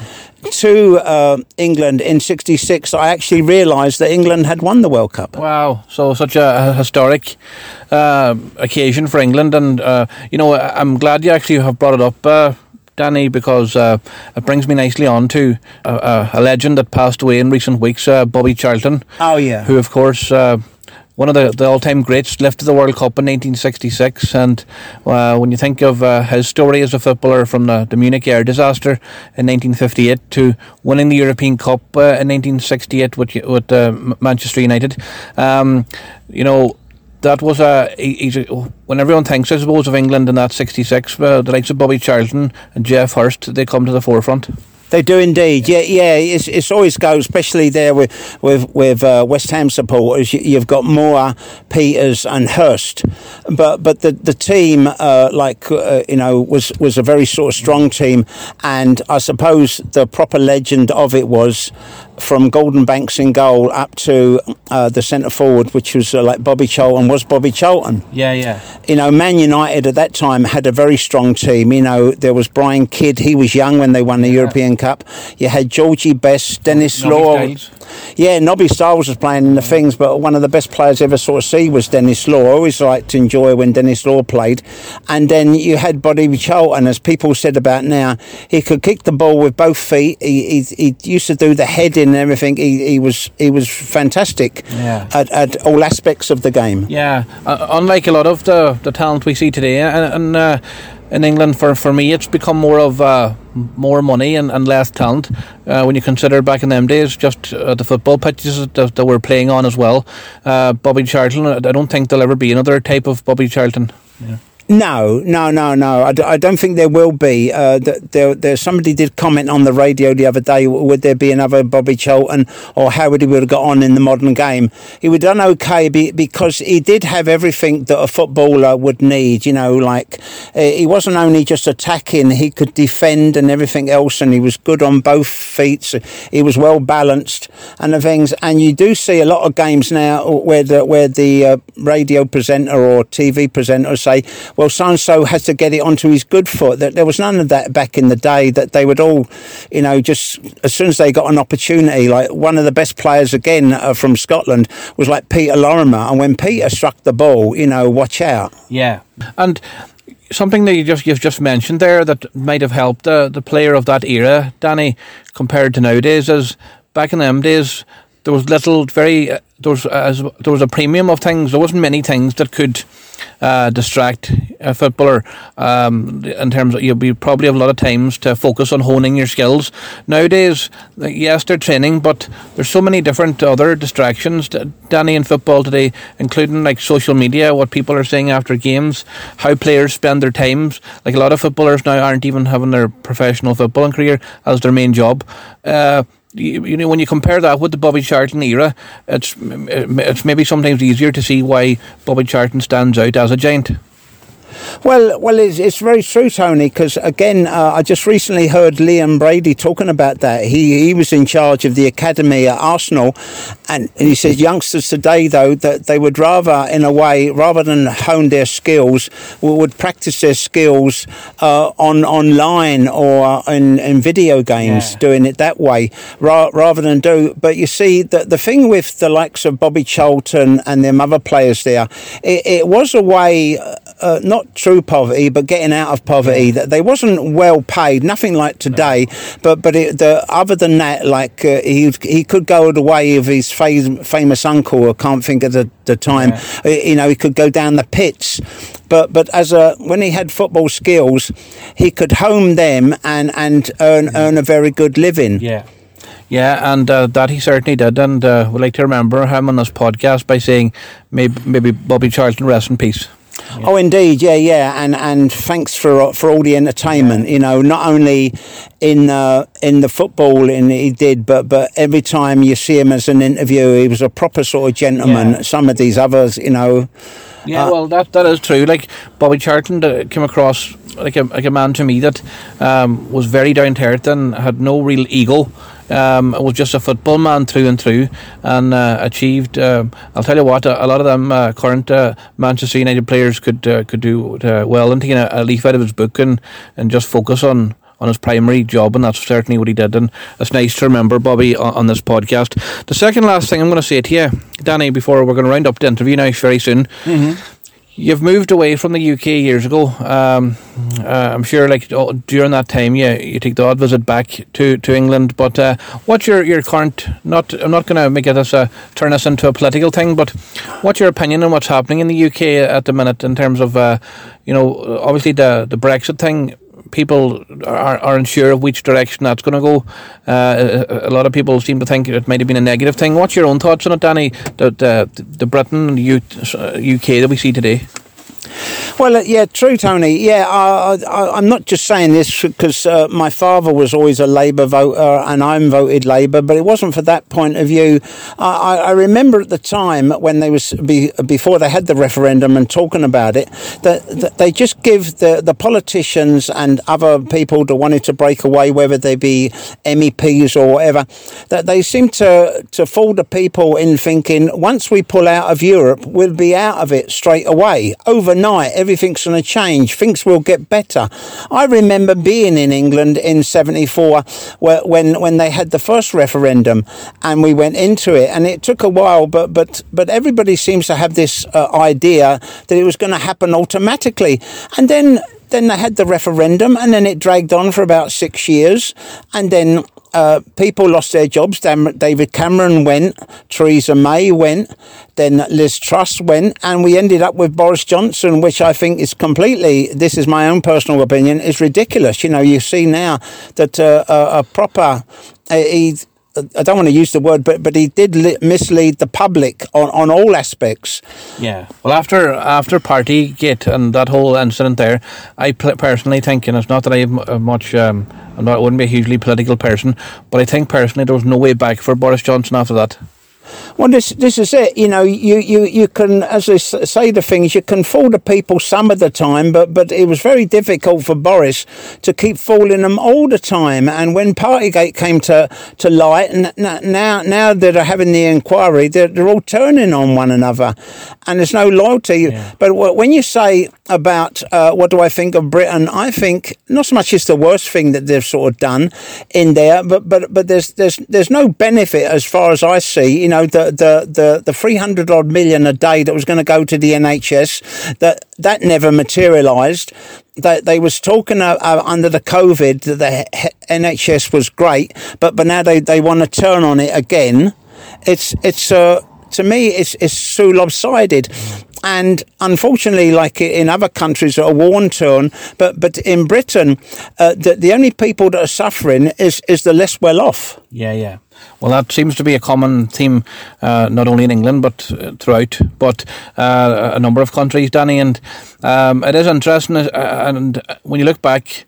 to uh, England in sixty-six I actually realised that England had won the World Cup. Wow, so such a historic uh, occasion for England. And, uh, you know, I'm glad you actually have brought it up, uh, Danny, because uh, it brings me nicely on to a, a legend that passed away in recent weeks, uh, Bobby Charlton. Oh, yeah. Who, of course, uh, one of the, the all-time greats, lifted the World Cup in nineteen sixty-six. And uh, when you think of uh, his story as a footballer, from the, the Munich air disaster in nineteen fifty-eight to winning the European Cup uh, in nineteen sixty-eight with, with uh, Manchester United, um, you know, that was a, he's a, when everyone thinks, I suppose, of England in that sixty-six, uh, the likes of Bobby Charlton and Geoff Hurst, they come to the forefront. They do indeed, yeah, yeah. It's, it's always goes, especially there with with with uh, West Ham supporters. You, you've got Moore, Peters, and Hurst, but but the the team, uh, like uh, you know, was was a very sort of strong team, and I suppose the proper legend of it was from Gordon Banks in goal up to uh, the centre forward, which was uh, like Bobby Charlton, was Bobby Charlton. Yeah, yeah. You know, Man United at that time had a very strong team. You know, there was Brian Kidd. He was young when they won the yeah. European Cup. You had Georgie Best, Dennis Nobby Law. Styles. Yeah, Nobby Styles was playing in the yeah. things, but one of the best players I ever sort of see was Dennis Law. I always liked to enjoy when Dennis Law played. And then you had Bobby Charlton, as people said about now. He could kick the ball with both feet. He he, he used to do the heading and everything. He he was he was fantastic yeah. at, at all aspects of the game. Yeah, uh, unlike a lot of the, the talent we see today, and, and uh, in England, for, for me, it's become more of uh, more money and, and less talent. Uh, when you consider back in them days, just uh, the football pitches that, that we're playing on as well. Uh, Bobby Charlton, I don't think there'll ever be another type of Bobby Charlton. Yeah. No, no, no, no. I, d- I don't think there will be. Uh, there, there, somebody did comment on the radio the other day, would there be another Bobby Charlton, or how would he would have got on in the modern game? He would have done okay be, because he did have everything that a footballer would need, you know, like uh, he wasn't only just attacking, he could defend and everything else, and he was good on both feet. So he was well balanced and the things. And you do see a lot of games now where the, where the uh, radio presenter or T V presenter say, well, so-and-so has to get it onto his good foot. That there was none of that back in the day, that they would all, you know, just as soon as they got an opportunity, like one of the best players again uh, from Scotland was like Peter Lorimer, and when Peter struck the ball, you know, watch out. Yeah, and something that you just you've just mentioned there that might have helped the, the player of that era, Danny, compared to nowadays, is back in them days, there was little, very, uh, there was as there was a premium of things. There wasn't many things that could uh, distract a footballer. Um, in terms of, you probably have a lot of times to focus on honing your skills. Nowadays, yes, they're training, but there's so many different other distractions, Danny, in football today, including like social media, what people are saying after games, how players spend their times. Like a lot of footballers now aren't even having their professional footballing career as their main job. Uh, You, you know, when you compare that with the Bobby Charlton era, it's it's maybe sometimes easier to see why Bobby Charlton stands out as a giant. Well, well, it's, it's very true, Tony, because, again, uh, I just recently heard Liam Brady talking about that. He he was in charge of the academy at Arsenal, and, and he says youngsters today, though, that they would rather, in a way, rather than hone their skills, would practice their skills uh, on online or in, in video games, yeah. doing it that way, ra- rather than do... But you see, the, the thing with the likes of Bobby Charlton and them other players there, it, it was a way... Uh, not true poverty, but getting out of poverty. That they wasn't well paid, nothing like today. No. But but it, the other than that, like uh, he he could go the way of his fam- famous uncle. I can't think of the, the time. Yeah. You know, he could go down the pits. But but as a when he had football skills, he could hone them and and earn yeah. earn a very good living. Yeah. Yeah, and uh, that he certainly did, and uh, we'd like to remember him on this podcast by saying maybe, maybe Bobby Charlton rest in peace. Yeah. Oh, indeed, yeah, yeah, and and thanks for for all the entertainment. Yeah. You know, not only in uh, in the football, and he did, but but every time you see him as an interview, he was a proper sort of gentleman. Yeah. Some of these others, you know. Yeah, uh, well, that that is true. Like Bobby Charlton uh, came across like a like a man to me that um, was very down to earth and had no real ego. Um, was just a football man through and through, and uh, achieved. Uh, I'll tell you what, a, a lot of them uh, current uh, Manchester United players could uh, could do uh, well in taking a, a leaf out of his book and, and just focus on, on his primary job, and that's certainly what he did. And it's nice to remember Bobby on, on this podcast. The second last thing I'm going to say to you, Danny, before we're going to round up the interview now very soon. Mm-hmm. You've moved away from the U K years ago. Um, uh, I'm sure, like oh, during that time, yeah, you take the odd visit back to, to England. But uh, what's your, your current? Not I'm not going to make it as a turn this into a political thing. But what's your opinion on what's happening in the U K at the minute in terms of, uh, you know, obviously the the Brexit thing. People are, are unsure of which direction that's going to go. Uh, a, a lot of people seem to think it might have been a negative thing. What's your own thoughts on it, Danny? The the, the Britain and the U K that we see today? Well, uh, yeah, true, Tony. Yeah, I, I, I'm not just saying this because uh, my father was always a Labour voter and I'm voted Labour, but it wasn't for that point of view. I, I remember at the time when they was be, before they had the referendum and talking about it, that, that they just give the, the politicians and other people that wanted to break away, whether they be M E Ps or whatever, that they seem to, to fool the people in thinking once we pull out of Europe, we'll be out of it straight away. Overnight, everything's going to change. Things will get better. I remember being in England in seventy-four where, when when they had the first referendum, and we went into it, and it took a while, but but but everybody seems to have this uh, idea that it was going to happen automatically, and then then they had the referendum, and then it dragged on for about six years, and then Uh, people lost their jobs. David Cameron went, Theresa May went, then Liz Truss went, and we ended up with Boris Johnson, which I think is completely, this is my own personal opinion, is ridiculous. You know, you see now that uh, a, a proper, uh, he, I don't want to use the word, but but he did li- mislead the public on, on all aspects. Yeah. Well, after after Partygate and that whole incident there, I pl- personally think, and it's not that I have much, um, I'm not, I wouldn't be a hugely political person, but I think personally there was no way back for Boris Johnson after that. Well, this this is it. You know, you, you, you can, as I say the things, you can fool the people some of the time, but, but it was very difficult for Boris to keep fooling them all the time. And when Partygate came to, to light, and now now that they're having the inquiry, they're, they're all turning on one another, and there's no loyalty. Yeah. But when you say about uh, what do I think of Britain, I think not so much it's the worst thing that they've sort of done in there, but but but there's there's there's no benefit as far as I see. You know, the the the, the three hundred odd million a day that was going to go to the N H S, that that never materialised. They, they was talking uh, uh, under the COVID that the N H S was great, but but now they, they want to turn on it again. It's it's uh, to me it's it's so lopsided. And unfortunately, like in other countries that are war-torn, but but in Britain, uh, the the only people that are suffering is is the less well off. Yeah, yeah. Well, that seems to be a common theme, uh, not only in England but uh, throughout, but uh, a number of countries, Danny. And um, it is interesting. Uh, and when you look back,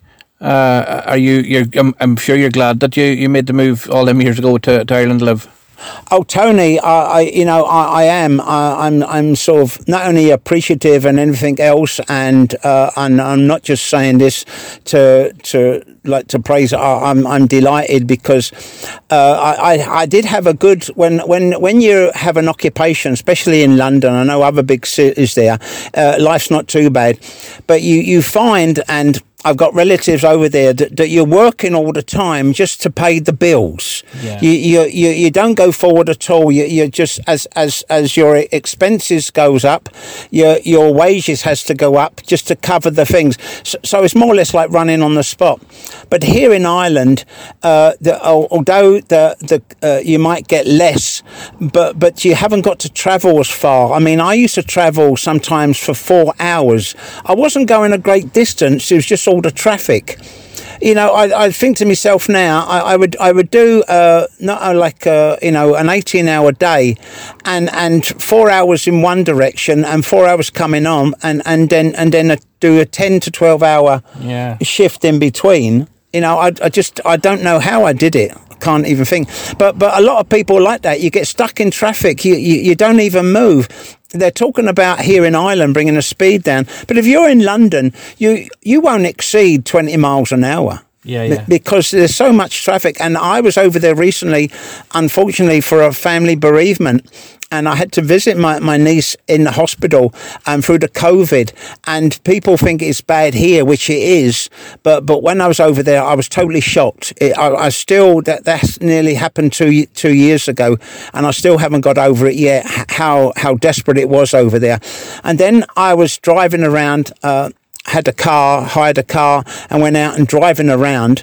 uh, are you? You're, I'm, I'm sure you're glad that you, you made the move all them years ago to, to Ireland to live. Oh, Tony, I, I you know, I, I am. I, I'm, I'm sort of not only appreciative and anything else, and uh, and I'm not just saying this to to like to praise. I, I'm, I'm delighted because uh, I, I did have a good when when when you have an occupation, especially in London. I know other big cities there. Uh, life's not too bad, but you you find and. I've got relatives over there that, that you're working all the time just to pay the bills. Yeah. You, you you you don't go forward at all. You you just as as as your expenses goes up, your your wages has to go up just to cover the things. So, so it's more or less like running on the spot. But here in Ireland, uh, the, although the the uh, you might get less, but but you haven't got to travel as far. I mean, I used to travel sometimes for four hours. I wasn't going a great distance. It was just all the traffic. You know, I, I think to myself now, I, I would I would do uh, not like uh, you know an eighteen hour day, and and four hours in one direction and four hours coming on, and and then and then a, do a ten to twelve hour yeah. shift in between. You know, I I just I don't know how I did it. Can't even think. But but a lot of people like that. You get stuck in traffic. You you, you don't even move. They're talking about here in Ireland bringing the speed down, but if you're in London, you you won't exceed twenty miles an hour. Yeah, yeah. Because there's so much traffic. And I was over there recently, unfortunately, for a family bereavement. And I had to visit my, my niece in the hospital um, through the COVID. And people think it's bad here, which it is. But but when I was over there, I was totally shocked. It, I, I still, that that's nearly happened two two years ago. And I still haven't got over it yet, how, how desperate it was over there. And then I was driving around, uh, had a car, hired a car, and went out and driving around.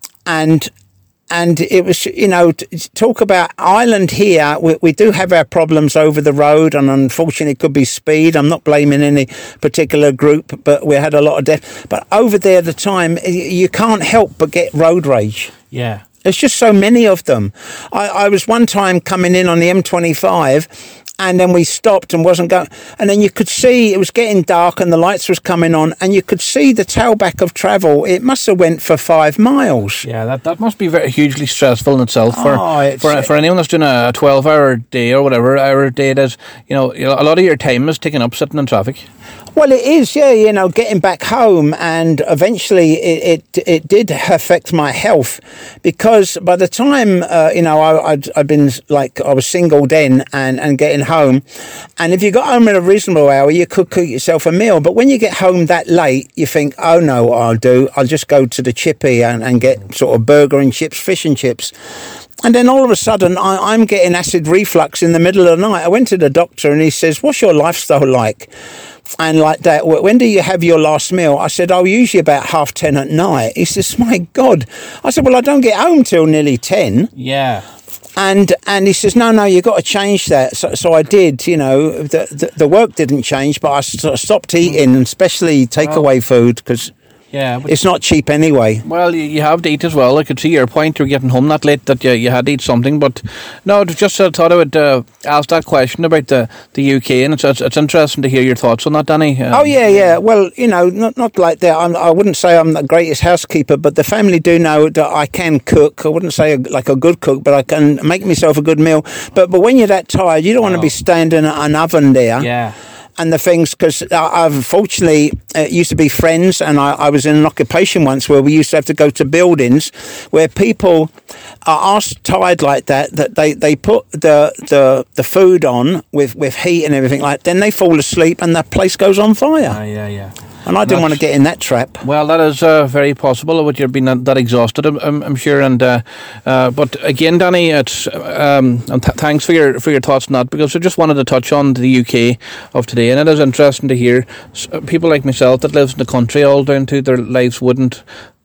And And it was, you know, talk about Ireland here. We, we do have our problems over the road, and unfortunately, it could be speed. I'm not blaming any particular group, but we had a lot of death. But over there at the time, you can't help but get road rage. Yeah. There's just so many of them. I, I was one time coming in on the M twenty-five, and then we stopped and wasn't going. And then you could see it was getting dark and the lights was coming on, and you could see the tailback of travel. It must have went for five miles. Yeah, that, that must be very hugely stressful in itself for oh, for, for anyone that's doing a twelve hour day or whatever hour day it is. You know, a lot of your time is taken up sitting in traffic. Well, it is, yeah, you know, getting back home, and eventually it it, it did affect my health, because by the time, uh, you know, I, I'd, I'd been, like, I was single then and, and getting home, and if you got home at a reasonable hour, you could cook yourself a meal, but when you get home that late, you think, oh, no, what I'll do, I'll just go to the chippy and, and get sort of burger and chips, fish and chips. And then all of a sudden, I, I'm getting acid reflux in the middle of the night. I went to the doctor and he says, what's your lifestyle like? And like that, when do you have your last meal? I said, oh, usually about half ten at night. He says, my God. I said, well, I don't get home till nearly ten. Yeah. And and he says, no, no, you've got to change that. So, so I did, you know, the, the, the work didn't change, but I st- stopped eating, and especially takeaway well, food, because yeah, it's not cheap anyway. Well, you, you have to eat as well. I could see your point. You're getting home that late that you, you had to eat something. But no, just uh, thought I would uh, ask that question about the, the U K, and it's, it's it's interesting to hear your thoughts on that, Danny. Um, oh yeah, yeah. Well, you know, not not like that. I'm, I wouldn't say I'm the greatest housekeeper, but the family do know that I can cook. I wouldn't say a, like a good cook, but I can make myself a good meal. But but when you're that tired, you don't want to be standing at an oven there. Yeah. And the things, because I've unfortunately uh, used to be friends, and I, I was in an occupation once where we used to have to go to buildings where people are asked tired like that, that they, they put the, the the food on with, with heat and everything like that, then they fall asleep and the place goes on fire. Uh, yeah, yeah. And I didn't That's, want to get in that trap. Well, that is uh, very possible. Would you have been that, that exhausted? I'm, I'm, I'm sure. And uh, uh, but again, Danny, it's um, and th- thanks for your for your thoughts on that, because I just wanted to touch on the U K of today, and it is interesting to hear people like myself that lives in the country all down to their lives wouldn't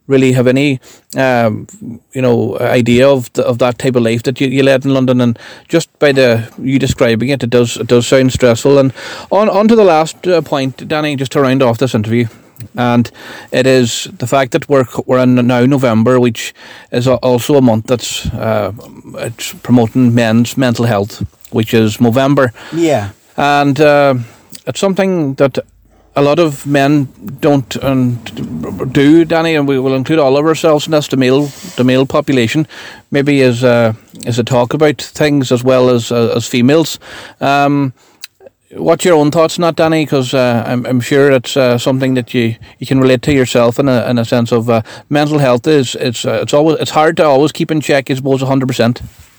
really have any, um, you know, idea of the, of that type of life that you, you led in London, and just by the you describing it, it does it does sound stressful. And on on to the last uh, point, Danny, just to round off this interview, and it is the fact that we're we're in now November, which is also a month that's uh, it's promoting men's mental health, which is Movember. Yeah, and uh, it's something that a lot of men don't um, do, Danny, and we will include all of ourselves in this, the male, the male population, maybe as a, as a talk about things as well as uh, as females. Um, what's your own thoughts on that, Danny? Because uh, I'm, I'm sure it's uh, something that you, you can relate to yourself in a in a sense of uh, mental health is it's uh, it's always it's hard to always keep in check, I suppose, one hundred percent.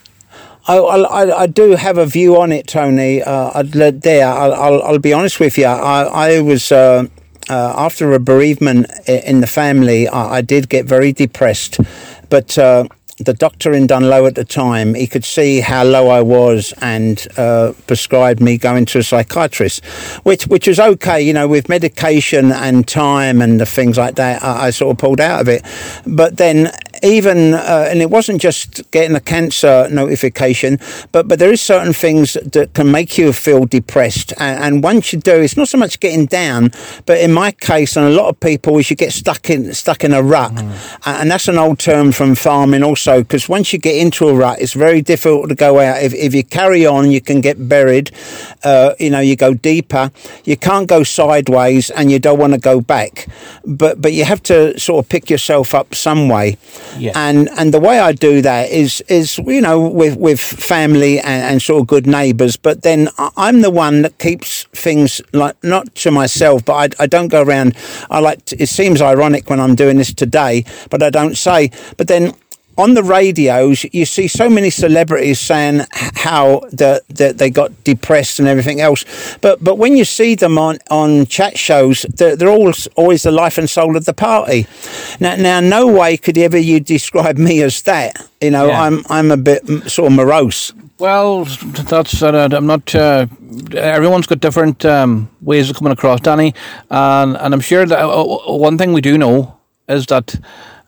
I, I, I do have a view on it, Tony. Uh, I'd let there. I'll, I'll, I'll be honest with you. I, I was uh, uh, after a bereavement in the family. I, I did get very depressed, but uh, the doctor in Dunlow at the time, he could see how low I was and uh, prescribed me going to a psychiatrist, which which was okay, you know, with medication and time and the things like that. I, I sort of pulled out of it, but then. Even uh, and it wasn't just getting a cancer notification, but but there is certain things that can make you feel depressed, and, and once you do, it's not so much getting down, but in my case and a lot of people, is you get stuck in stuck in a rut, mm. and that's an old term from farming also, because once you get into a rut, it's very difficult to go out. If if you carry on, you can get buried. Uh, you know, you go deeper. You can't go sideways, and you don't want to go back, but but you have to sort of pick yourself up some way. Yeah. And and the way I do that is is you know with with family and, and sort of good neighbours, but then I'm the one that keeps things like not to myself, but I, I don't go around. I like to, it seems ironic when I'm doing this today, but I don't say. But then. On the radios, you see so many celebrities saying how the, the, they got depressed and everything else. But but when you see them on, on chat shows, they're, they're always, always the life and soul of the party. Now, now, no way could ever you describe me as that. You know, yeah. I'm I'm a bit sort of morose. Well, that's uh, I'm not. Uh, everyone's got different um, ways of coming across, Danny, and and I'm sure that uh, one thing we do know is that.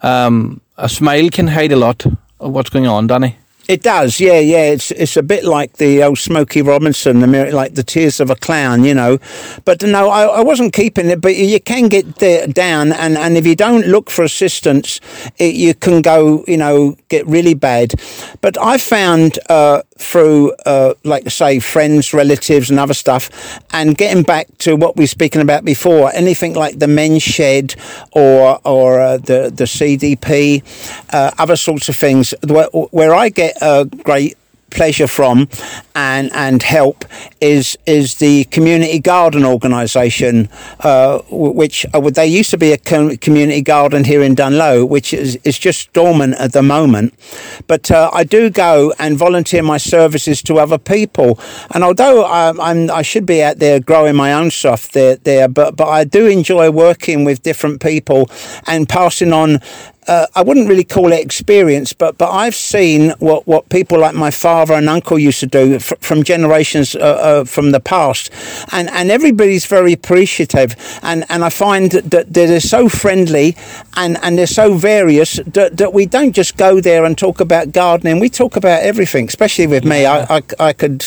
Um, A smile can hide a lot of what's going on, Danny. It does, yeah, yeah. It's it's a bit like the old Smokey Robinson, the like the tears of a clown, you know. But no, I, I wasn't keeping it. But you can get there, down, and, and if you don't look for assistance, it, you can go, you know, get really bad. But I found uh, through, uh, like I say, friends, relatives, and other stuff, and getting back to what we were speaking about before, anything like the Men's Shed or or uh, the the C D P, uh, other sorts of things, where, where I get a great pleasure from and and help is is the community garden organisation, uh, which uh, they used to be a community garden here in Dunlow, which is is just dormant at the moment. But uh, I do go and volunteer my services to other people, and although I'm, I'm I should be out there growing my own stuff there there, but but I do enjoy working with different people and passing on. Uh, I wouldn't really call it experience, but but I've seen what, what people like my father and uncle used to do f- from generations uh, uh, from the past, and and everybody's very appreciative, and, and I find that they're so friendly and, and they're so various that, that we don't just go there and talk about gardening. We talk about everything, especially with me. I I, I could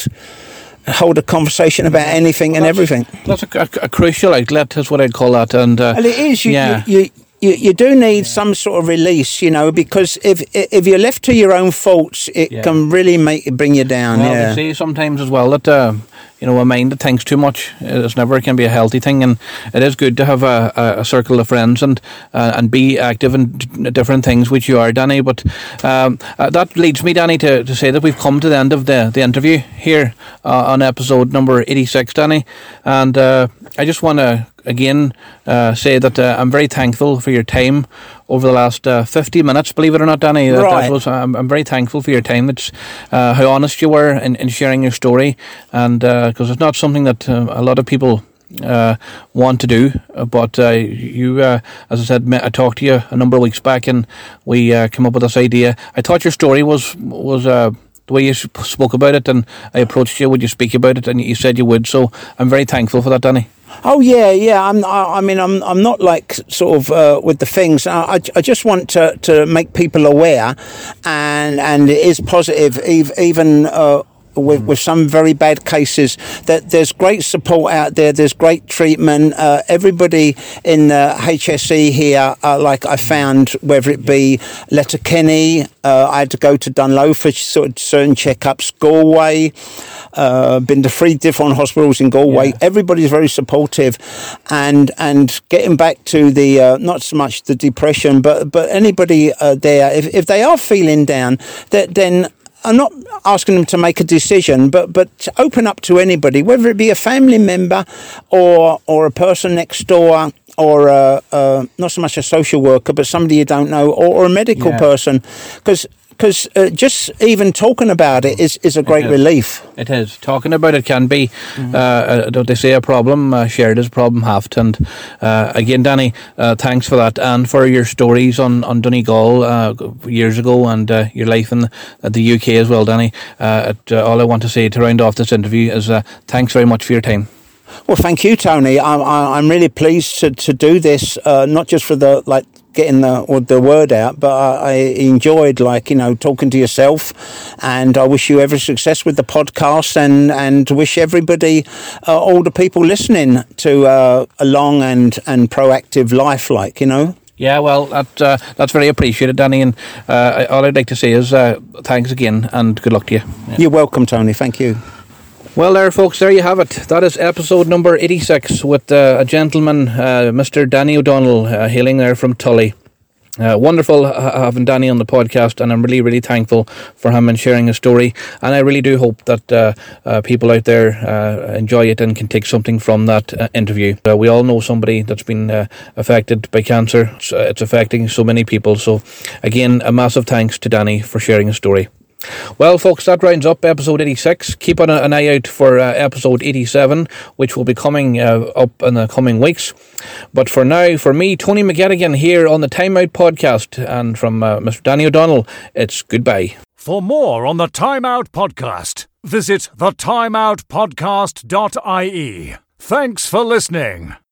hold a conversation about anything and that's, everything. That's a, a, a crucial outlet, is what I'd call that, and uh, well, it is. You, yeah. You, you, You, you do need yeah. some sort of release, you know, because if if you're left to your own thoughts, it yeah. can really make bring you down. Well, yeah. you see sometimes as well that uh, you know a mind that thinks too much is never can be a healthy thing, and it is good to have a, a circle of friends and uh, and be active in d- different things, which you are, Danny. But um, uh, that leads me, Danny, to, to say that we've come to the end of the the interview here uh, on episode number eighty-six, Danny, and uh, I just want to. Again, uh, say that uh, I'm very thankful for your time over the last uh, fifty minutes, believe it or not, Danny. That, right. that was, I'm, I'm very thankful for your time. It's uh, how honest you were in, in sharing your story, and because uh, it's not something that uh, a lot of people uh, want to do. But uh, you, uh, as I said, I talked to you a number of weeks back, and we uh, came up with this idea. I thought your story was was. Uh, the way you spoke about it, and I approached you, would you speak about it, and you said you would, so I'm very thankful for that, Danny. Oh yeah, yeah. I'm. I, I mean, I'm. I'm not like sort of uh, with the things. I, I, I just want to, to make people aware, and and it is positive. Even uh, with with some very bad cases, that there's great support out there. There's great treatment. Uh, everybody in the H S E here, uh, like I found, whether it be Letterkenny, uh, I had to go to Dunlow for sort of certain checkups. Galway. Uh, been to three different hospitals in Galway. Yeah. Everybody's very supportive, and and getting back to the uh, not so much the depression, but but anybody uh, there, if if they are feeling down, that then. I'm not asking them to make a decision, but but to open up to anybody, whether it be a family member or or a person next door, or uh, uh, not so much a social worker, but somebody you don't know, or, or a medical yeah. person, because. Because uh, just even talking about it is, is a great it is. relief. It is. Talking about it can be, mm-hmm. uh, don't they say, a problem uh, shared is a problem halved. And uh, again, Danny, uh, thanks for that and for your stories on, on Donegal uh, years ago, and uh, your life in the, the U K as well, Danny. Uh, it, uh, all I want to say to round off this interview is uh, thanks very much for your time. Well, thank you, Tony. I'm I'm really pleased to, to do this, uh, not just for the like. getting the or the word out, but I, I enjoyed like you know talking to yourself, and I wish you every success with the podcast, and and wish everybody, uh, all the people listening, to uh, a long and and proactive life, like you know. Yeah, well, that uh, that's very appreciated, Danny, and uh, all I'd like to say is uh, thanks again and good luck to you. Yeah. You're welcome, Tony. Thank you. Well, there, folks, there you have it. That is episode number eighty-six with uh, a gentleman, uh, Mister Danny O'Donnell, uh, hailing there from Tully. Uh, wonderful having Danny on the podcast, and I'm really, really thankful for him and sharing his story. And I really do hope that uh, uh, people out there uh, enjoy it and can take something from that uh, interview. Uh, we all know somebody that's been uh, affected by cancer. It's, uh, it's affecting so many people. So, again, a massive thanks to Danny for sharing his story. Well, folks, that rounds up episode eighty-six. Keep an, an eye out for uh, episode eighty-seven, which will be coming uh, up in the coming weeks. But for now, for me, Tony McGettigan, here on the Time Out podcast, and from uh, Mister Danny O'Donnell, it's goodbye. For more on the Time Out podcast, visit the time out podcast dot I E. Thanks for listening.